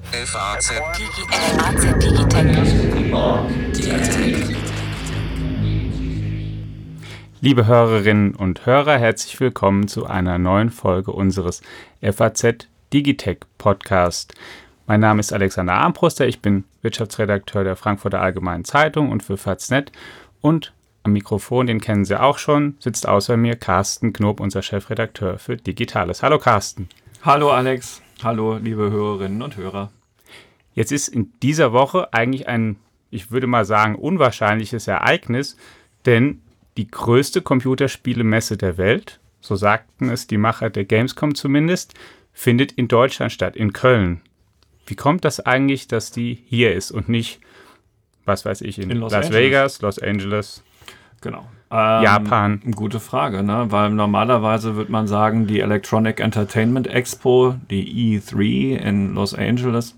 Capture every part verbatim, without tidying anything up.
F A Z Digitech. Liebe Hörerinnen und Hörer, herzlich willkommen zu einer neuen Folge unseres F A Z Digitech Podcast. Mein Name ist Alexander Armbruster, ich bin Wirtschaftsredakteur der Frankfurter Allgemeinen Zeitung und für Faznet, und am Mikrofon, den kennen Sie auch schon, sitzt außer mir Carsten Knob, unser Chefredakteur für Digitales. Hallo Carsten. Hallo Alex, hallo liebe Hörerinnen und Hörer. Jetzt ist in dieser Woche eigentlich ein, ich würde mal sagen, unwahrscheinliches Ereignis, denn die größte Computerspielemesse der Welt, so sagten es die Macher der Gamescom zumindest, findet in Deutschland statt, in Köln. Wie kommt das eigentlich, dass die hier ist und nicht, was weiß ich, in, in Los, Las Angeles. Vegas, Los Angeles, genau. Ähm, Japan? Gute Frage, ne? Weil normalerweise würde man sagen, die Electronic Entertainment Expo, die E drei in Los Angeles,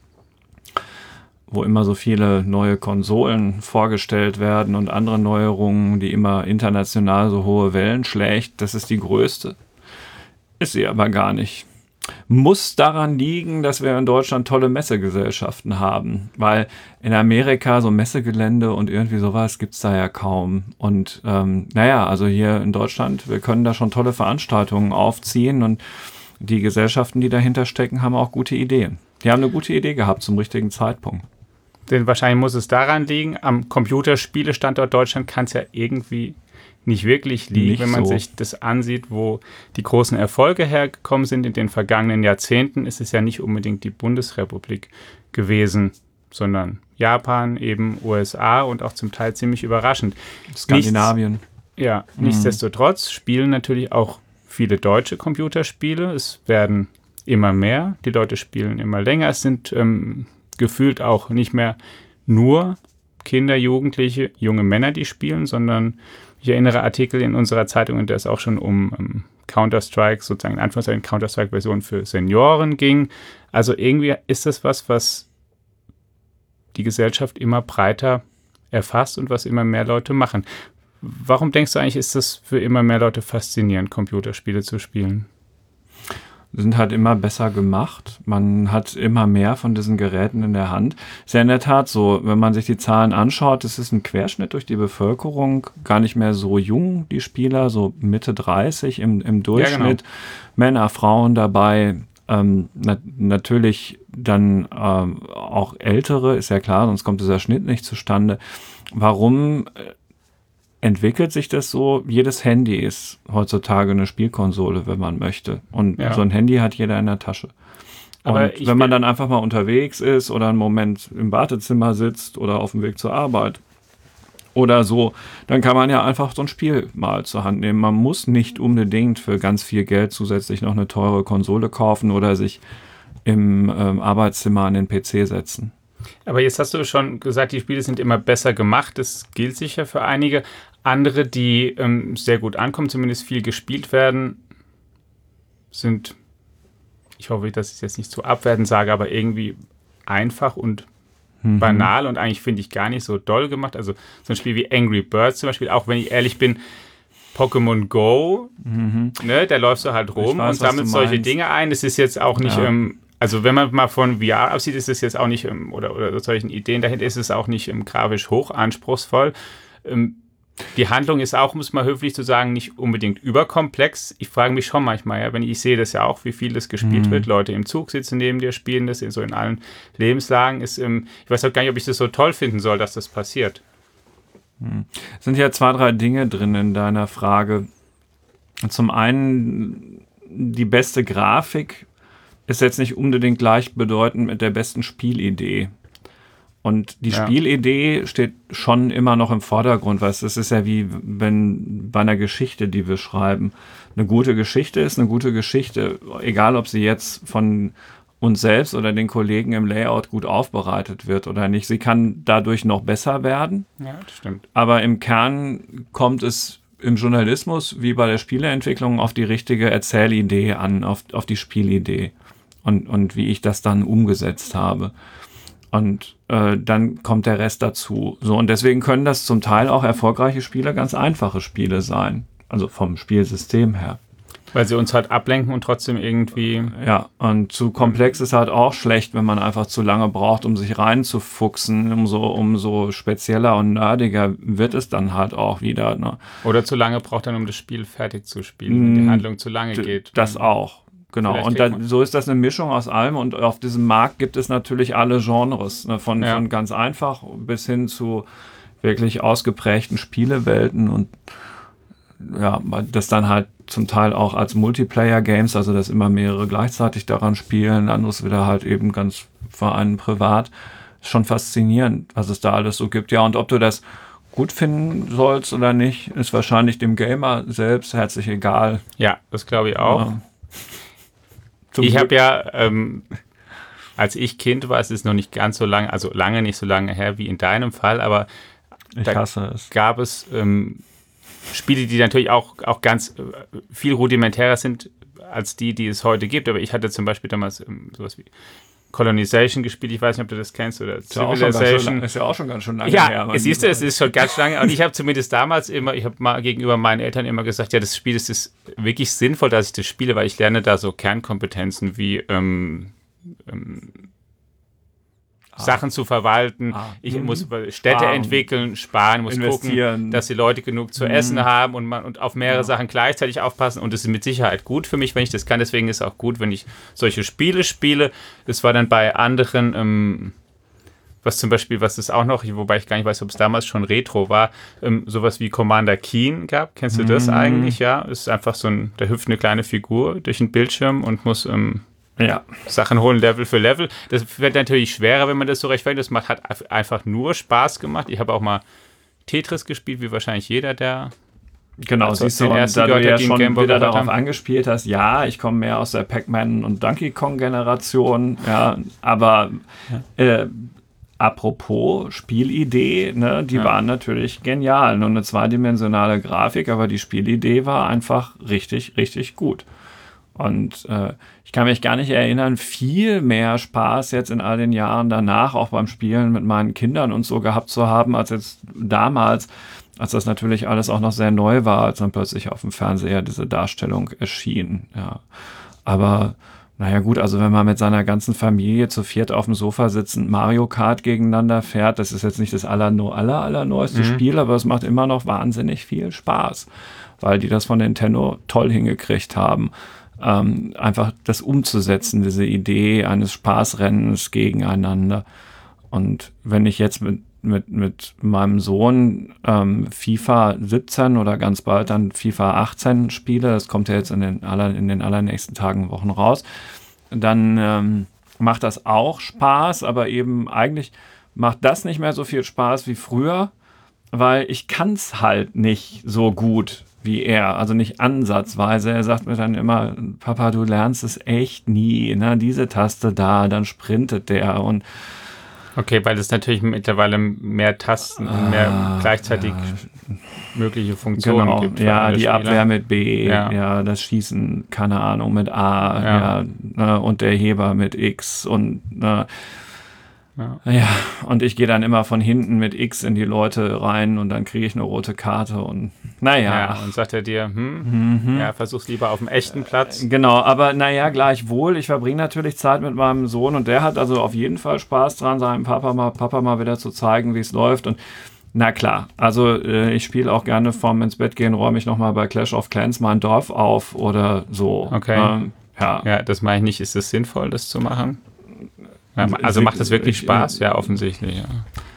wo immer so viele neue Konsolen vorgestellt werden und andere Neuerungen, die immer international so hohe Wellen schlägt, das ist die größte. Ist sie aber gar nicht. Muss daran liegen, dass wir in Deutschland tolle Messegesellschaften haben, weil in Amerika so Messegelände und irgendwie sowas gibt es da ja kaum. Und ähm, naja, also hier in Deutschland, wir können da schon tolle Veranstaltungen aufziehen und die Gesellschaften, die dahinter stecken, haben auch gute Ideen. Die haben eine gute Idee gehabt zum richtigen Zeitpunkt. Denn wahrscheinlich muss es daran liegen, am Computerspielestandort Deutschland kann es ja irgendwie nicht wirklich liegen, Nicht wenn man so. sich das ansieht, wo die großen Erfolge hergekommen sind in den vergangenen Jahrzehnten, ist es ja nicht unbedingt die Bundesrepublik gewesen, sondern Japan, eben U S A und auch zum Teil ziemlich überraschend. Skandinavien. Nichts, ja, Mhm. nichtsdestotrotz spielen natürlich auch viele deutsche Computerspiele. Es werden immer mehr, die Leute spielen immer länger. Es sind ähm, gefühlt auch nicht mehr nur Kinder, Jugendliche, junge Männer, die spielen, sondern ich erinnere Artikel in unserer Zeitung, in der es auch schon um ähm, Counter-Strike, sozusagen in Anführungszeichen Counter-Strike-Version für Senioren ging. Also irgendwie ist das was, was die Gesellschaft immer breiter erfasst und was immer mehr Leute machen. Warum denkst du eigentlich, ist das für immer mehr Leute faszinierend, Computerspiele zu spielen? Sind halt immer besser gemacht. Man hat immer mehr von diesen Geräten in der Hand. Ist ja in der Tat so, wenn man sich die Zahlen anschaut, es ist ein Querschnitt durch die Bevölkerung, gar nicht mehr so jung, die Spieler, so Mitte dreißig im, im Durchschnitt. Ja, genau. Männer, Frauen dabei, ähm, na, natürlich dann ähm, auch Ältere, ist ja klar, sonst kommt dieser Schnitt nicht zustande. Warum entwickelt sich das so? Jedes Handy ist heutzutage eine Spielkonsole, wenn man möchte. Und Ja. so ein Handy hat jeder in der Tasche. Aber Und ich wenn man will- dann einfach mal unterwegs ist oder einen Moment im Badezimmer sitzt oder auf dem Weg zur Arbeit oder so, dann kann man ja einfach so ein Spiel mal zur Hand nehmen. Man muss nicht unbedingt für ganz viel Geld zusätzlich noch eine teure Konsole kaufen oder sich im ähm, Arbeitszimmer an den P C setzen. Aber jetzt hast du schon gesagt, die Spiele sind immer besser gemacht. Das gilt sicher für einige. Andere, die ähm, sehr gut ankommen, zumindest viel gespielt werden, sind, ich hoffe, dass ich es jetzt nicht zu abwertend sage, aber irgendwie einfach und Mhm. banal und eigentlich finde ich gar nicht so doll gemacht. Also so ein Spiel wie Angry Birds zum Beispiel, auch wenn ich ehrlich bin, Pokémon Go, Mhm. ne, da läufst du halt rum Ich weiß, und was sammelt du solche meinst. Dinge ein. Das ist jetzt auch nicht, Ja. ähm, also wenn man mal von V R absieht, ist es jetzt auch nicht, ähm, oder, oder solchen Ideen dahinter ist es auch nicht ähm, grafisch hoch anspruchsvoll. Ähm, die Handlung ist auch, muss man höflich zu sagen, nicht unbedingt überkomplex. Ich frage mich schon manchmal, ja, wenn ich, ich sehe das ja auch, wie viel das gespielt Mhm. wird. Leute im Zug sitzen neben dir, spielen das in, so in allen Lebenslagen. Ist, ähm, ich weiß auch gar nicht, ob ich das so toll finden soll, dass das passiert. Es sind ja zwei, drei Dinge drin in deiner Frage. Zum einen, die beste Grafik ist jetzt nicht unbedingt gleichbedeutend mit der besten Spielidee. Und die Ja. Spielidee steht schon immer noch im Vordergrund, weil es ist ja wie wenn bei einer Geschichte, die wir schreiben. Eine gute Geschichte ist eine gute Geschichte, egal ob sie jetzt von uns selbst oder den Kollegen im Layout gut aufbereitet wird oder nicht. Sie kann dadurch noch besser werden. Ja, das stimmt. Aber im Kern kommt es im Journalismus wie bei der Spieleentwicklung auf die richtige Erzählidee an, auf, auf die Spielidee und, und wie ich das dann umgesetzt habe. Und äh, dann kommt der Rest dazu. So, und deswegen können das zum Teil auch erfolgreiche Spiele ganz einfache Spiele sein. Also vom Spielsystem her. Weil sie uns halt ablenken und trotzdem irgendwie... Ja, und zu komplex ist halt auch schlecht, wenn man einfach zu lange braucht, um sich reinzufuchsen. Umso, umso spezieller und nerdiger wird es dann halt auch wieder. Ne? Oder zu lange braucht dann, um das Spiel fertig zu spielen, wenn die Handlung zu lange geht. Das auch. Genau, Vielleicht und dann, so ist das eine Mischung aus allem und auf diesem Markt gibt es natürlich alle Genres, ne? von, ja. von ganz einfach bis hin zu wirklich ausgeprägten Spielewelten und ja, das dann halt zum Teil auch als Multiplayer-Games, also dass immer mehrere gleichzeitig daran spielen, anderes wieder halt eben ganz für einen privat. Ist schon faszinierend, was es da alles so gibt. Ja, und ob du das gut finden sollst oder nicht, ist wahrscheinlich dem Gamer selbst herzlich egal. Ja, das glaube ich auch. Ja. Ich habe ja, ähm, als ich Kind war, es ist noch nicht ganz so lange, also lange nicht so lange her wie in deinem Fall, aber ich da hasse es. gab es ähm, Spiele, die natürlich auch, auch ganz äh, viel rudimentärer sind als die, die es heute gibt. Aber ich hatte zum Beispiel damals ähm, sowas wie Colonization gespielt. Ich weiß nicht, ob du das kennst. Oder ist ja Civilization. Schön, ist ja auch schon ganz schön lange ja, her. Ja, siehst du, es ist schon ganz lange. Und ich habe zumindest damals immer, ich habe mal gegenüber meinen Eltern immer gesagt, ja, das Spiel ist, ist wirklich sinnvoll, dass ich das spiele, weil ich lerne da so Kernkompetenzen wie ähm, ähm, ah. Sachen zu verwalten. Ah. Ich mhm. muss Städte sparen. entwickeln, sparen, muss gucken, dass die Leute genug zu mhm. essen haben und, man, und auf mehrere ja. Sachen gleichzeitig aufpassen. Und das ist mit Sicherheit gut für mich, wenn ich das kann. Deswegen ist es auch gut, wenn ich solche Spiele spiele. Das war dann bei anderen, ähm, was zum Beispiel, was es auch noch, wobei ich gar nicht weiß, ob es damals schon Retro war, ähm, sowas wie Commander Keen gab. Kennst du das mhm. eigentlich? Ja, es ist einfach so ein, da hüpft eine kleine Figur durch den Bildschirm und muss ähm, ja. Sachen holen, Level für Level. Das wird natürlich schwerer, wenn man das so rechtfertigt. Das macht, hat einfach nur Spaß gemacht. Ich habe auch mal Tetris gespielt, wie wahrscheinlich jeder, der genau, also siehst du, und da du ja schon wieder darauf haben. angespielt hast, ja, ich komme mehr aus der Pac-Man und Donkey Kong Generation, ja, aber ja. Äh, apropos Spielidee, ne, die ja. waren natürlich genial. Nur eine zweidimensionale Grafik, aber die Spielidee war einfach richtig, richtig gut. Und äh, ich kann mich gar nicht erinnern, viel mehr Spaß jetzt in all den Jahren danach, auch beim Spielen mit meinen Kindern und so gehabt zu haben, als jetzt damals, als das natürlich alles auch noch sehr neu war, als dann plötzlich auf dem Fernseher diese Darstellung erschien. Ja. Aber naja gut, also wenn man mit seiner ganzen Familie zu viert auf dem Sofa sitzend Mario Kart gegeneinander fährt, das ist jetzt nicht das aller, aller, allerneueste mhm. Spiel, aber es macht immer noch wahnsinnig viel Spaß, weil die das von Nintendo toll hingekriegt haben. Ähm, einfach das umzusetzen, diese Idee eines Spaßrennens gegeneinander. Und wenn ich jetzt mit, mit, mit meinem Sohn ähm, FIFA siebzehn oder ganz bald dann FIFA achtzehn spiele, das kommt ja jetzt in den, aller, in den allernächsten Tagen, Wochen raus, dann ähm, macht das auch Spaß, aber eben eigentlich macht das nicht mehr so viel Spaß wie früher, weil ich kann es halt nicht so gut wie er, also nicht ansatzweise. Er sagt mir dann immer, Papa, du lernst es echt nie, ne? Diese Taste da, dann sprintet der und okay, weil es natürlich mittlerweile mehr Tasten, ah, mehr gleichzeitig ja. mögliche Funktionen genau. gibt. Ja, die Spieler. Abwehr mit B, ja. ja, das Schießen, keine Ahnung, mit A, ja. Ja, ne? Und der Heber mit X und ne? Ja. ja, und ich gehe dann immer von hinten mit X in die Leute rein und dann kriege ich eine rote Karte und naja. Ja, und sagt er dir, hm, mhm. ja, versuch's lieber auf dem echten Platz. Genau, aber naja, gleichwohl, ich verbringe natürlich Zeit mit meinem Sohn und der hat also auf jeden Fall Spaß dran, seinem Papa mal, Papa mal wieder zu zeigen, wie es läuft und na klar, also äh, ich spiele auch gerne vorm ins Bett gehen, räume ich nochmal bei Clash of Clans mein Dorf auf oder so. Okay. Ähm, ja. ja, das meine ich nicht. Ist es sinnvoll, das zu machen? Ja, also macht das wirklich Spaß? Ja, offensichtlich. Ja.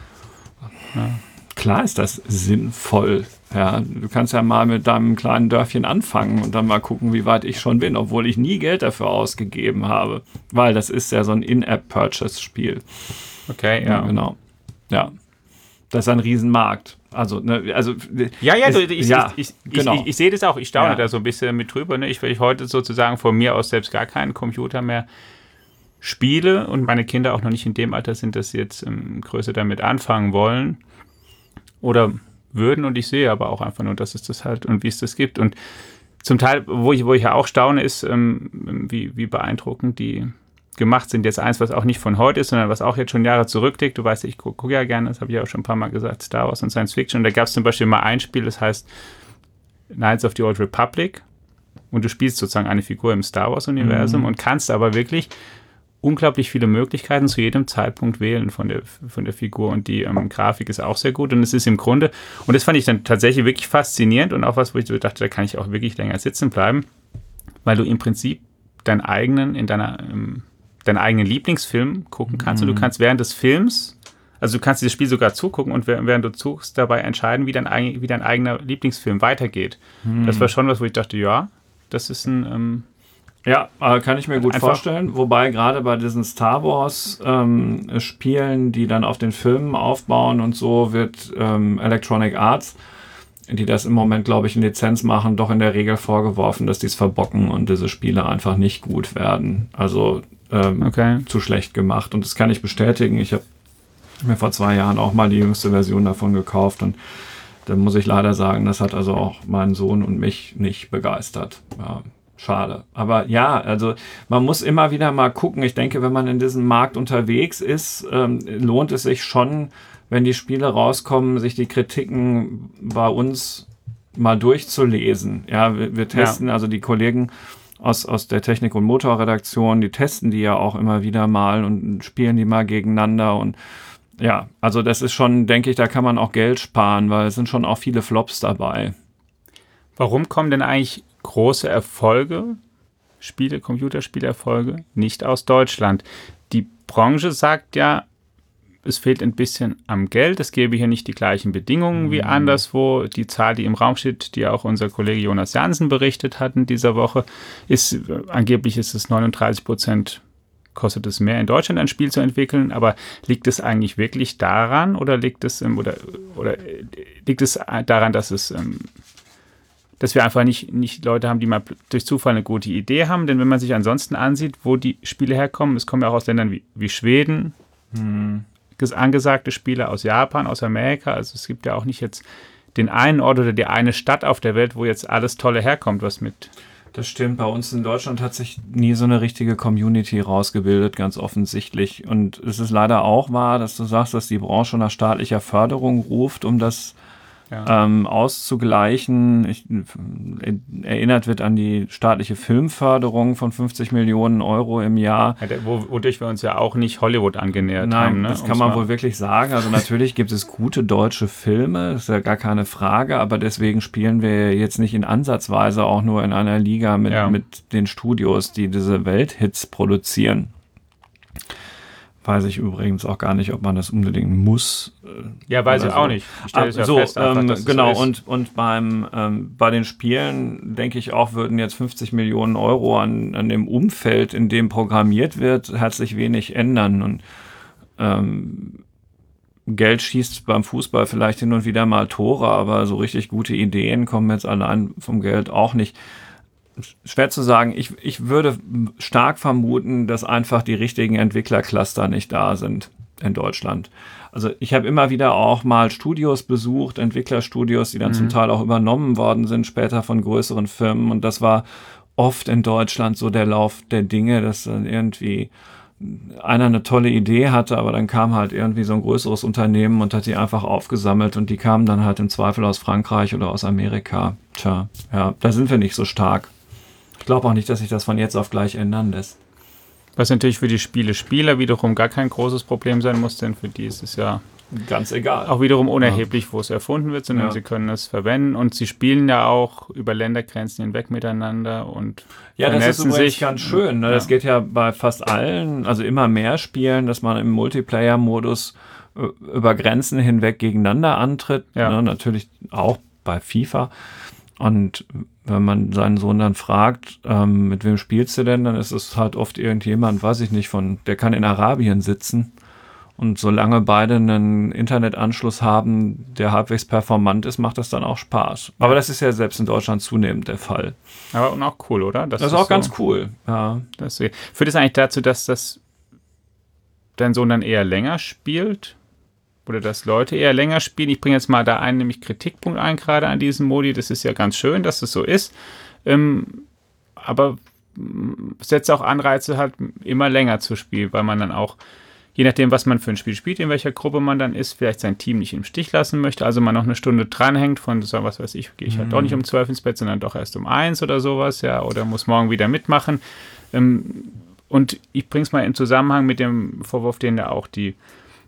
Ja. Klar ist das sinnvoll. Ja, du kannst ja mal mit deinem kleinen Dörfchen anfangen und dann mal gucken, wie weit ich schon bin, obwohl ich nie Geld dafür ausgegeben habe. Weil das ist ja so ein In-App-Purchase-Spiel. Okay, ja. ja. Genau. Ja. Das ist ein Riesenmarkt. Also, ne, also ja, ja, es, ich, ja ich, ich, genau. ich, ich, ich sehe das auch. Ich staune ja. da so ein bisschen mit drüber. Ne? Ich will heute sozusagen von mir aus selbst gar keinen Computer mehr spiele und meine Kinder auch noch nicht in dem Alter sind, dass sie jetzt ähm, größer damit anfangen wollen oder würden und ich sehe aber auch einfach nur, dass es das halt und wie es das gibt und zum Teil, wo ich, wo ich ja auch staune, ist, ähm, wie, wie beeindruckend die gemacht sind. Jetzt eins, was auch nicht von heute ist, sondern was auch jetzt schon Jahre zurückliegt. Du weißt, ich gucke guck ja gerne, das habe ich auch schon ein paar Mal gesagt, Star Wars und Science Fiction und da gab es zum Beispiel mal ein Spiel, das heißt Knights of the Old Republic, und du spielst sozusagen eine Figur im Star Wars-Universum Mhm. und kannst aber wirklich unglaublich viele Möglichkeiten zu jedem Zeitpunkt wählen von der, von der Figur und die ähm, Grafik ist auch sehr gut und es ist im Grunde, und das fand ich dann tatsächlich wirklich faszinierend und auch was, wo ich so dachte, da kann ich auch wirklich länger sitzen bleiben, weil du im Prinzip deinen eigenen, in deiner, ähm, deinen eigenen Lieblingsfilm gucken kannst mhm. und du kannst während des Films, also du kannst dieses Spiel sogar zugucken und während du zuguckst, dabei entscheiden, wie dein, wie dein eigener Lieblingsfilm weitergeht. Mhm. Das war schon was, wo ich dachte, ja, das ist ein... Ähm, Ja, äh, kann ich mir gut vorstellen. Wobei gerade bei diesen Star Wars ähm, Spielen, die dann auf den Filmen aufbauen und so, wird ähm, Electronic Arts, die das im Moment, glaube ich, in Lizenz machen, doch in der Regel vorgeworfen, dass die es verbocken und diese Spiele einfach nicht gut werden. Also ähm, okay. zu schlecht gemacht. Und das kann ich bestätigen. Ich habe mir vor zwei Jahren auch mal die jüngste Version davon gekauft und da muss ich leider sagen, das hat also auch meinen Sohn und mich nicht begeistert. Ja. Schade. Aber ja, also man muss immer wieder mal gucken. Ich denke, wenn man in diesem Markt unterwegs ist, ähm, lohnt es sich schon, wenn die Spiele rauskommen, sich die Kritiken bei uns mal durchzulesen. Ja, wir, wir testen, ja. also die Kollegen aus, aus der Technik- und Motorredaktion, die testen die ja auch immer wieder mal und spielen die mal gegeneinander und ja, also das ist schon, denke ich, da kann man auch Geld sparen, weil es sind schon auch viele Flops dabei. Warum kommen denn eigentlich große Erfolge, Spiele, Computerspielerfolge, nicht aus Deutschland? Die Branche sagt ja, es fehlt ein bisschen am Geld, es gäbe hier nicht die gleichen Bedingungen wie anderswo. Die Zahl, die im Raum steht, die auch unser Kollege Jonas Jansen berichtet hat in dieser Woche, ist, angeblich ist es neununddreißig Prozent kostet es mehr in Deutschland ein Spiel zu entwickeln, aber liegt es eigentlich wirklich daran oder liegt es, oder, oder liegt es daran, dass es dass wir einfach nicht, nicht Leute haben, die mal durch Zufall eine gute Idee haben. Denn wenn man sich ansonsten ansieht, wo die Spiele herkommen, es kommen ja auch aus Ländern wie, wie Schweden, hm. angesagte Spiele aus Japan, aus Amerika. Also es gibt ja auch nicht jetzt den einen Ort oder die eine Stadt auf der Welt, wo jetzt alles Tolle herkommt, was mit... Das stimmt. Bei uns in Deutschland hat sich nie so eine richtige Community rausgebildet, ganz offensichtlich. Und es ist leider auch wahr, dass du sagst, dass die Branche nach staatlicher Förderung ruft, um das Ja. Ähm, auszugleichen. Ich, erinnert wird an die staatliche Filmförderung von fünfzig Millionen Euro im Jahr. Ja, wodurch wir uns ja auch nicht Hollywood angenähert Nein, haben. Ne? Das kann man wohl wirklich sagen. Also natürlich gibt es gute deutsche Filme, das ist ja gar keine Frage, aber deswegen spielen wir jetzt nicht in Ansatzweise auch nur in einer Liga mit, ja. mit den Studios, die diese Welthits produzieren. Weiß ich übrigens auch gar nicht, ob man das unbedingt muss. Ja, weiß ich so. auch nicht. Ich stelle es ja so, fest, einfach, ähm, dass genau, es so ist. und, und beim, ähm, bei den Spielen, denke ich auch, würden jetzt fünfzig Millionen Euro an, an dem Umfeld, in dem programmiert wird, herzlich wenig ändern. Und ähm, Geld schießt beim Fußball vielleicht hin und wieder mal Tore, aber so richtig gute Ideen kommen jetzt allein vom Geld auch nicht. Schwer zu sagen. Ich, ich würde stark vermuten, dass einfach die richtigen Entwicklercluster nicht da sind in Deutschland. Also ich habe immer wieder auch mal Studios besucht, Entwicklerstudios, die dann mhm. zum Teil auch übernommen worden sind, später von größeren Firmen. Und das war oft in Deutschland so der Lauf der Dinge, dass dann irgendwie einer eine tolle Idee hatte, aber dann kam halt irgendwie so ein größeres Unternehmen und hat die einfach aufgesammelt und die kamen dann halt im Zweifel aus Frankreich oder aus Amerika. Tja, ja, da sind wir nicht so stark. Ich glaube auch nicht, dass sich das von jetzt auf gleich ändern lässt. Was natürlich für die Spiele-Spieler wiederum gar kein großes Problem sein muss, denn für die ist es ja ganz egal. Auch wiederum unerheblich, ja. wo es erfunden wird, sondern ja. sie können es verwenden und sie spielen ja auch über Ländergrenzen hinweg miteinander und ja, das ist übrigens sich. ganz schön. Ne? Ja. Das geht ja bei fast allen, also immer mehr Spielen, dass man im Multiplayer-Modus über Grenzen hinweg gegeneinander antritt. Ja. Ne? Natürlich auch bei FIFA. Und wenn man seinen Sohn dann fragt, ähm, mit wem spielst du denn, dann ist es halt oft irgendjemand, weiß ich nicht, von, der kann in Arabien sitzen. Und solange beide einen Internetanschluss haben, der halbwegs performant ist, macht das dann auch Spaß. Aber ja. das ist ja selbst in Deutschland zunehmend der Fall. Aber und auch cool, oder? Das, das ist auch so, ganz cool. Ja. Das führt es eigentlich dazu, dass das dein Sohn dann eher länger spielt? Oder dass Leute eher länger spielen? Ich bringe jetzt mal da einen, nämlich Kritikpunkt ein, gerade an diesem Modi. Das ist ja ganz schön, dass es so ist. Ähm, aber setzt auch Anreize, halt immer länger zu spielen, weil man dann auch je nachdem, was man für ein Spiel spielt, in welcher Gruppe man dann ist, vielleicht sein Team nicht im Stich lassen möchte, also man noch eine Stunde dranhängt von, so, was weiß ich, gehe ich halt mhm. doch nicht um zwölf ins Bett, sondern doch erst um eins oder sowas, ja, oder muss morgen wieder mitmachen. Ähm, und ich bringe es mal in Zusammenhang mit dem Vorwurf, den ja auch die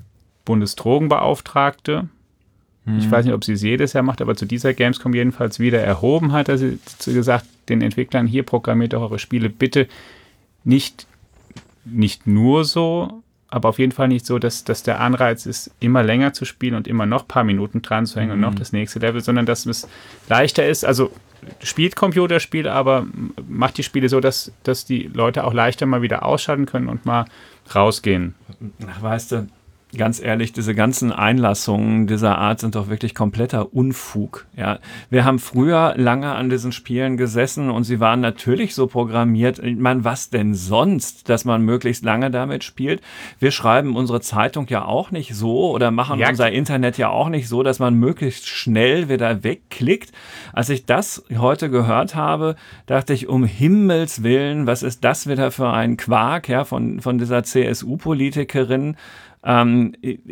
Bundesdrogenbeauftragte, mhm. ich weiß nicht, ob sie es jedes Jahr macht, aber zu dieser Gamescom jedenfalls wieder erhoben hat, dass sie gesagt, den Entwicklern, hier programmiert doch eure Spiele bitte nicht, nicht nur so, aber auf jeden Fall nicht so, dass, dass der Anreiz ist, immer länger zu spielen und immer noch ein paar Minuten dran zu hängen mhm. und noch das nächste Level, sondern dass es leichter ist, also spielt Computerspiele, aber macht die Spiele so, dass, dass die Leute auch leichter mal wieder ausschalten können und mal rausgehen. Ach, weißt du, ganz ehrlich, diese ganzen Einlassungen dieser Art sind doch wirklich kompletter Unfug. Ja, wir haben früher lange an diesen Spielen gesessen und sie waren natürlich so programmiert. Ich meine, was denn sonst, dass man möglichst lange damit spielt? Wir schreiben unsere Zeitung ja auch nicht so oder machen ja. unser Internet ja auch nicht so, dass man möglichst schnell wieder wegklickt. Als ich das heute gehört habe, dachte ich, um Himmels Willen, was ist das wieder für ein Quark, ja, von, von dieser C S U-Politikerin? Ähm,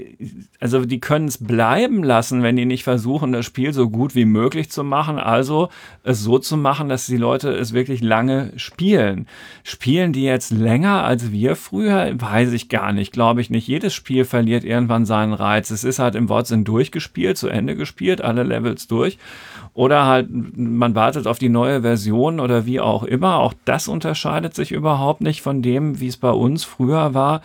also die können es bleiben lassen, wenn die nicht versuchen, das Spiel so gut wie möglich zu machen, also es so zu machen, dass die Leute es wirklich lange spielen. Spielen die jetzt länger als wir früher? Weiß ich gar nicht, glaube ich nicht. Jedes Spiel verliert irgendwann seinen Reiz. Es ist halt im Wortsinn durchgespielt, zu Ende gespielt, alle Levels durch. Oder halt, man wartet auf die neue Version oder wie auch immer. Auch das unterscheidet sich überhaupt nicht von dem, wie es bei uns früher war.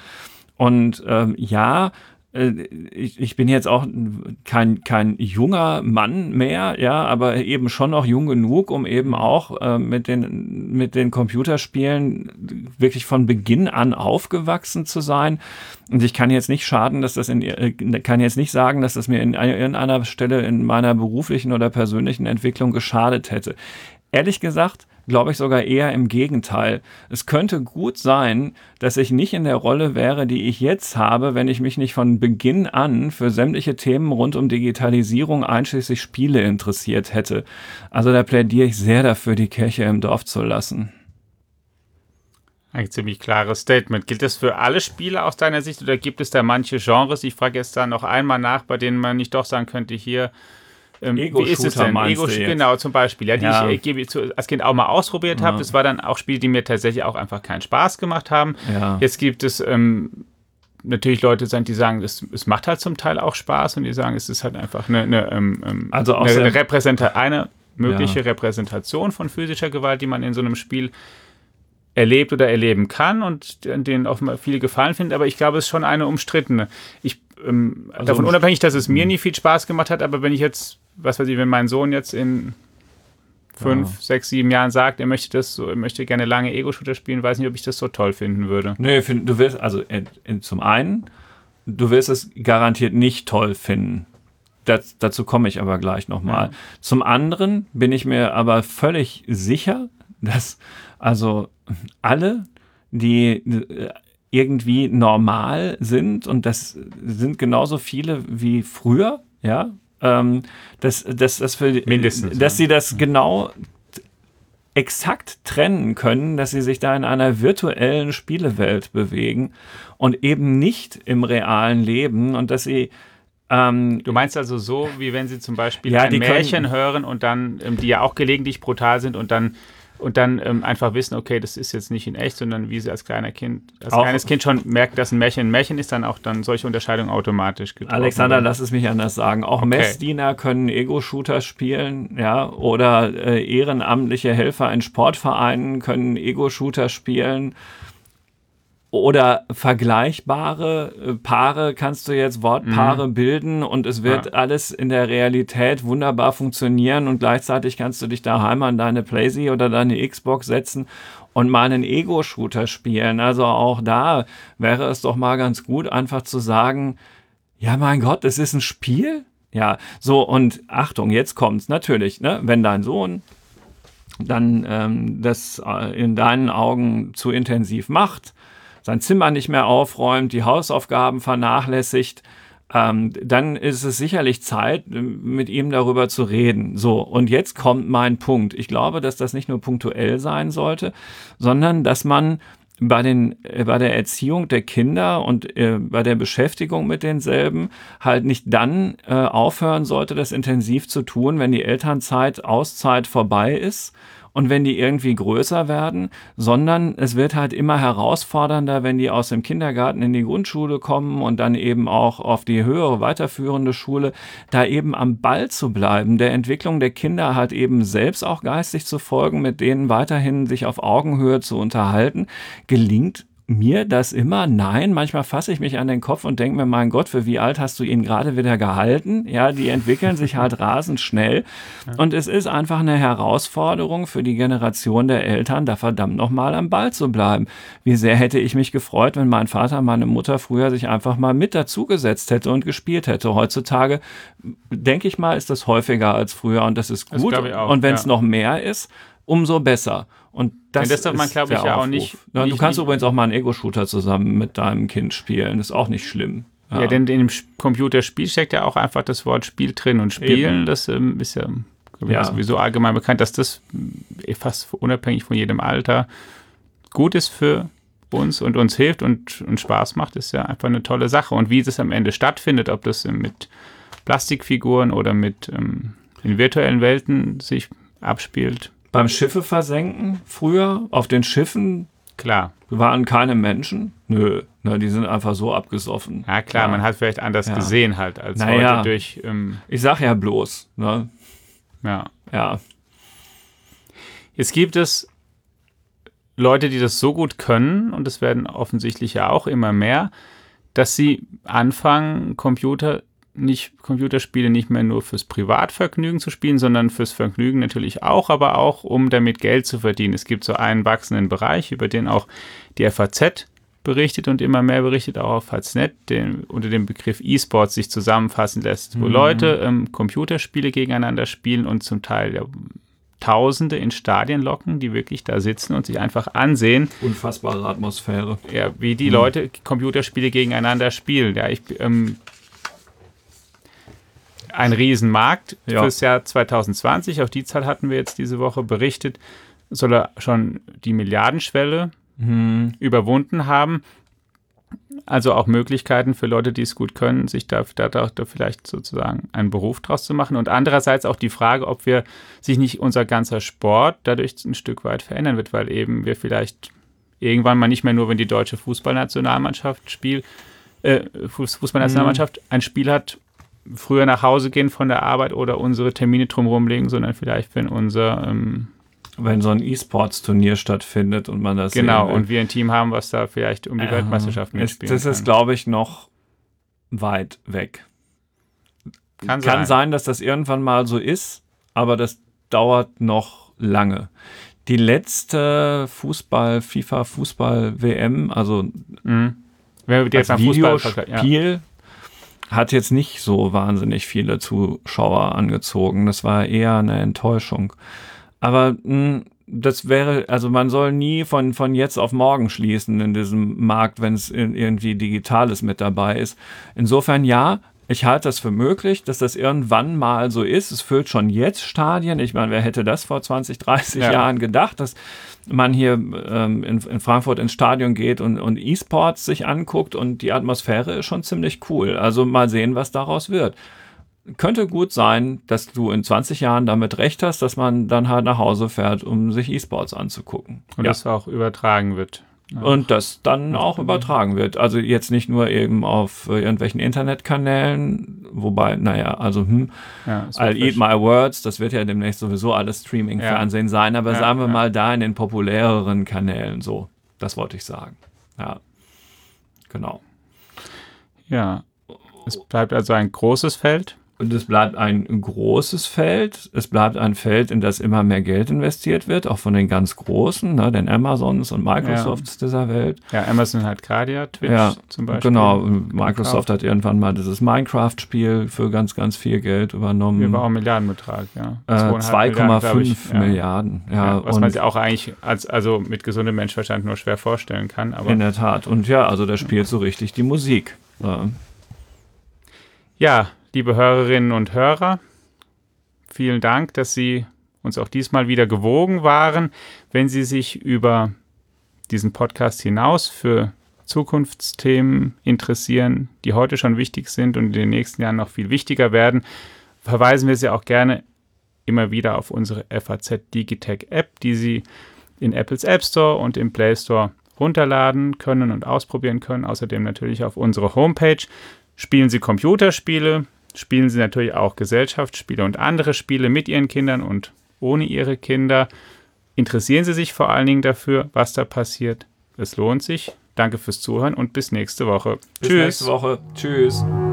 Und ähm, ja, äh, ich, ich bin jetzt auch kein, kein junger Mann mehr, ja, aber eben schon noch jung genug, um eben auch äh, mit den, mit den Computerspielen wirklich von Beginn an aufgewachsen zu sein. Und ich kann jetzt nicht schaden, dass das in, äh, kann jetzt nicht sagen, dass das mir in irgendeiner Stelle in meiner beruflichen oder persönlichen Entwicklung geschadet hätte. Ehrlich gesagt, glaube ich sogar eher im Gegenteil. Es könnte gut sein, dass ich nicht in der Rolle wäre, die ich jetzt habe, wenn ich mich nicht von Beginn an für sämtliche Themen rund um Digitalisierung einschließlich Spiele interessiert hätte. Also da plädiere ich sehr dafür, die Kirche im Dorf zu lassen. Ein ziemlich klares Statement. Gilt das für alle Spiele aus deiner Sicht oder gibt es da manche Genres? Ich frage jetzt da noch einmal nach, bei denen man nicht doch sagen könnte, hier Ähm, wie ist es denn? Ego, genau, zum Beispiel, ja, die ja. ich äh, zu, als Kind auch mal ausprobiert ja. habe. Das war dann auch Spiele, die mir tatsächlich auch einfach keinen Spaß gemacht haben. Ja. Jetzt gibt es ähm, natürlich Leute, die sagen, es, es macht halt zum Teil auch Spaß und die sagen, es ist halt einfach eine, eine, ähm, also eine, eine, Repräsenta- eine mögliche ja. Repräsentation von physischer Gewalt, die man in so einem Spiel erlebt oder erleben kann und denen auch mal viel Gefallen findet. Aber ich glaube, es ist schon eine umstrittene. Ich ähm, also davon unabhängig, dass es mir nie viel Spaß gemacht hat, aber wenn ich jetzt was weiß ich, wenn mein Sohn jetzt in fünf, ja. sechs, sieben Jahren sagt, er möchte das so, er möchte gerne lange Ego-Shooter spielen, weiß nicht, ob ich das so toll finden würde. Nee, find, du wirst, also in, in, zum einen, du wirst es garantiert nicht toll finden. Das, dazu komme ich aber gleich nochmal. Ja. Zum anderen bin ich mir aber völlig sicher, dass also alle, die irgendwie normal sind, und das sind genauso viele wie früher, ja, Ähm, dass, dass, dass, für, Mindestens, dass ja. sie das genau exakt trennen können, dass sie sich da in einer virtuellen Spielewelt bewegen und eben nicht im realen Leben und dass sie ähm, Du meinst also so, wie wenn sie zum Beispiel ja, ein Märchen können, hören und dann, ähm, die ja auch gelegentlich brutal sind und dann Und dann ähm, einfach wissen, okay, das ist jetzt nicht in echt, sondern wie sie als kleiner Kind, als auch kleines Kind schon merkt, dass ein Märchen ein Märchen ist, dann auch dann solche Unterscheidungen automatisch getroffen. Alexander, werden. Lass es mich anders sagen. Auch okay. Messdiener können Ego-Shooter spielen, ja, oder äh, ehrenamtliche Helfer in Sportvereinen können Ego-Shooter spielen. Oder vergleichbare äh, Paare kannst du jetzt Wortpaare mhm. bilden und es wird ja. alles in der Realität wunderbar funktionieren und gleichzeitig kannst du dich daheim an deine PlayStation oder deine Xbox setzen und mal einen Ego-Shooter spielen. Also auch da wäre es doch mal ganz gut, einfach zu sagen, ja mein Gott, das ist ein Spiel? Ja, so und Achtung, jetzt kommt's natürlich, ne? Wenn dein Sohn dann ähm, das in deinen Augen zu intensiv macht, sein Zimmer nicht mehr aufräumt, die Hausaufgaben vernachlässigt, ähm, dann ist es sicherlich Zeit, mit ihm darüber zu reden. So, und jetzt kommt mein Punkt. Ich glaube, dass das nicht nur punktuell sein sollte, sondern dass man bei, den, äh, bei der Erziehung der Kinder und äh, bei der Beschäftigung mit denselben halt nicht dann äh, aufhören sollte, das intensiv zu tun, wenn die Elternzeit, Auszeit vorbei ist und wenn die irgendwie größer werden, sondern es wird halt immer herausfordernder, wenn die aus dem Kindergarten in die Grundschule kommen und dann eben auch auf die höhere, weiterführende Schule, da eben am Ball zu bleiben, der Entwicklung der Kinder halt eben selbst auch geistig zu folgen, mit denen weiterhin sich auf Augenhöhe zu unterhalten. Gelingt mir das immer? Nein, manchmal fasse ich mich an den Kopf und denke mir, mein Gott, für wie alt hast du ihn gerade wieder gehalten? Ja, die entwickeln sich halt rasend schnell und es ist einfach eine Herausforderung für die Generation der Eltern, da verdammt nochmal am Ball zu bleiben. Wie sehr hätte ich mich gefreut, wenn mein Vater, meine Mutter früher sich einfach mal mit dazugesetzt hätte und gespielt hätte. Heutzutage, denke ich mal, ist das häufiger als früher und das ist gut. Das glaube ich auch, und wenn es ja. noch mehr ist, umso besser. Und das, ja, das darf man, ist glaube ich, der ja auch Aufruf. nicht, Ja, nicht. Du kannst nicht, übrigens auch mal einen Ego-Shooter zusammen mit deinem Kind spielen. Ist auch nicht schlimm. Ja, ja denn in dem Computerspiel steckt ja auch einfach das Wort Spiel drin. Und Spielen, Eben. das ähm, ist ja, ja sowieso allgemein bekannt, dass das äh, fast unabhängig von jedem Alter gut ist für uns und uns hilft und, und Spaß macht, ist ja einfach eine tolle Sache. Und wie das am Ende stattfindet, ob das mit Plastikfiguren oder mit ähm, in virtuellen Welten sich abspielt. Beim Schiffe versenken früher auf den Schiffen, klar, waren keine Menschen. Nö, ne, die sind einfach so abgesoffen. Ja klar, ja. Man hat vielleicht anders ja. gesehen halt als naja. heute durch. Ähm, ich sag ja bloß. Ne? Ja. Ja. Jetzt gibt es Leute, die das so gut können und es werden offensichtlich ja auch immer mehr, dass sie anfangen, Computer nicht Computerspiele nicht mehr nur fürs Privatvergnügen zu spielen, sondern fürs Vergnügen natürlich auch, aber auch, um damit Geld zu verdienen. Es gibt so einen wachsenden Bereich, über den auch die F A Z berichtet und immer mehr berichtet, auch auf Faznet, den unter dem Begriff E-Sports sich zusammenfassen lässt, wo mhm. Leute ähm, Computerspiele gegeneinander spielen und zum Teil ja, Tausende in Stadien locken, die wirklich da sitzen und sich einfach ansehen. Unfassbare Atmosphäre. Ja, wie die mhm. Leute Computerspiele gegeneinander spielen. Ja, ich ähm, ein Riesenmarkt ja. fürs Jahr zwanzig zwanzig, auf die Zahl hatten wir jetzt diese Woche berichtet, soll er schon die Milliardenschwelle mhm. überwunden haben. Also auch Möglichkeiten für Leute, die es gut können, sich da, da, da vielleicht sozusagen einen Beruf draus zu machen. Und andererseits auch die Frage, ob wir sich nicht unser ganzer Sport dadurch ein Stück weit verändern wird, weil eben wir vielleicht irgendwann mal nicht mehr nur, wenn die deutsche Fußballnationalmannschaft spielt, äh, Fußballnationalmannschaft mhm. ein Spiel hat, früher nach Hause gehen von der Arbeit oder unsere Termine drumherum legen, sondern vielleicht, wenn unser ähm, wenn so ein E-Sports-Turnier stattfindet und man das genau, und wir ein Team haben, was da vielleicht um die äh, Weltmeisterschaft mitspielen Das kann. ist, glaube ich, noch weit weg. Kann, kann sein. sein, dass das irgendwann mal so ist, aber das dauert noch lange. Die letzte Fußball, FIFA-Fußball-W M, also mhm. Wenn wir jetzt als Videospiel, ja. hat jetzt nicht so wahnsinnig viele Zuschauer angezogen. Das war eher eine Enttäuschung. Aber mh, das wäre, also man soll nie von, von jetzt auf morgen schließen in diesem Markt, wenn es in, irgendwie Digitales mit dabei ist. Insofern ja, ich halte das für möglich, dass das irgendwann mal so ist. Es füllt schon jetzt Stadien. Ich meine, wer hätte das vor zwanzig, dreißig ja. Jahren gedacht, dass man hier ähm, in, in Frankfurt ins Stadion geht und, und E-Sports sich anguckt und die Atmosphäre ist schon ziemlich cool. Also mal sehen, was daraus wird. Könnte gut sein, dass du in zwanzig Jahren damit recht hast, dass man dann halt nach Hause fährt, um sich E-Sports anzugucken. Und ja. das auch übertragen wird. Ja. Und das dann auch übertragen wird. Also jetzt nicht nur eben auf äh, irgendwelchen Internetkanälen, wobei, naja, also hm, ja, I'll eat my words, das wird ja demnächst sowieso alles Streaming-Fernsehen ja. sein, aber ja, sagen wir ja. mal da in den populäreren Kanälen so. Das wollte ich sagen. Ja, genau. Ja, es bleibt also ein großes Feld. Und es bleibt ein großes Feld. Es bleibt ein Feld, in das immer mehr Geld investiert wird, auch von den ganz Großen, ne, den Amazons und Microsofts ja. dieser Welt. Ja, Amazon hat gerade ja Twitch ja, zum Beispiel. Genau, Microsoft hat irgendwann mal dieses Minecraft-Spiel für ganz, ganz viel Geld übernommen. Über auch einen Milliardenbetrag, ja. Äh, zwei Komma fünf Milliarden. Ja, ja, was und man sich auch eigentlich als, also mit gesundem Menschenverstand nur schwer vorstellen kann. Aber in der Tat. Und ja, also der spielt so richtig die Musik. Ja. Ja, liebe Hörerinnen und Hörer, vielen Dank, dass Sie uns auch diesmal wieder gewogen waren. Wenn Sie sich über diesen Podcast hinaus für Zukunftsthemen interessieren, die heute schon wichtig sind und in den nächsten Jahren noch viel wichtiger werden, verweisen wir Sie auch gerne immer wieder auf unsere F A Z Digitech App, die Sie in Apples App Store und im Play Store runterladen können und ausprobieren können. Außerdem natürlich auf unsere Homepage. Spielen Sie Computerspiele, spielen Sie natürlich auch Gesellschaftsspiele und andere Spiele mit Ihren Kindern und ohne Ihre Kinder. Interessieren Sie sich vor allen Dingen dafür, was da passiert. Es lohnt sich. Danke fürs Zuhören und bis nächste Woche. Bis Tschüss. nächste Woche. Tschüss.